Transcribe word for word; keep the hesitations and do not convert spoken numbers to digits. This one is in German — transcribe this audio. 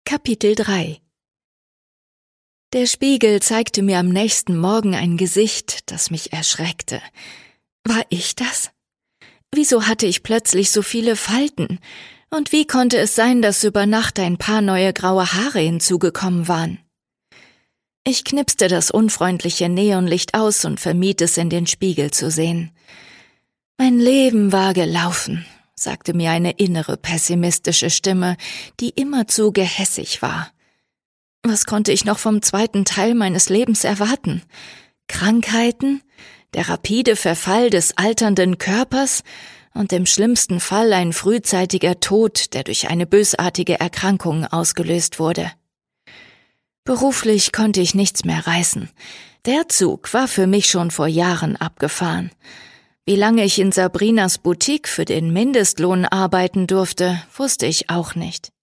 Kapitel drei. Der Spiegel zeigte mir am nächsten Morgen ein Gesicht, das mich erschreckte. War ich das? Wieso hatte ich plötzlich so viele Falten? Und wie konnte es sein, dass über Nacht ein paar neue graue Haare hinzugekommen waren? Ich knipste das unfreundliche Neonlicht aus und vermied es, in den Spiegel zu sehen. Mein Leben war gelaufen, sagte mir eine innere pessimistische Stimme, die immerzu gehässig war. Was konnte ich noch vom zweiten Teil meines Lebens erwarten? Krankheiten? Der rapide Verfall des alternden Körpers? Und im schlimmsten Fall ein frühzeitiger Tod, der durch eine bösartige Erkrankung ausgelöst wurde. Beruflich konnte ich nichts mehr reißen. Der Zug war für mich schon vor Jahren abgefahren. Wie lange ich in Sabrinas Boutique für den Mindestlohn arbeiten durfte, wusste ich auch nicht.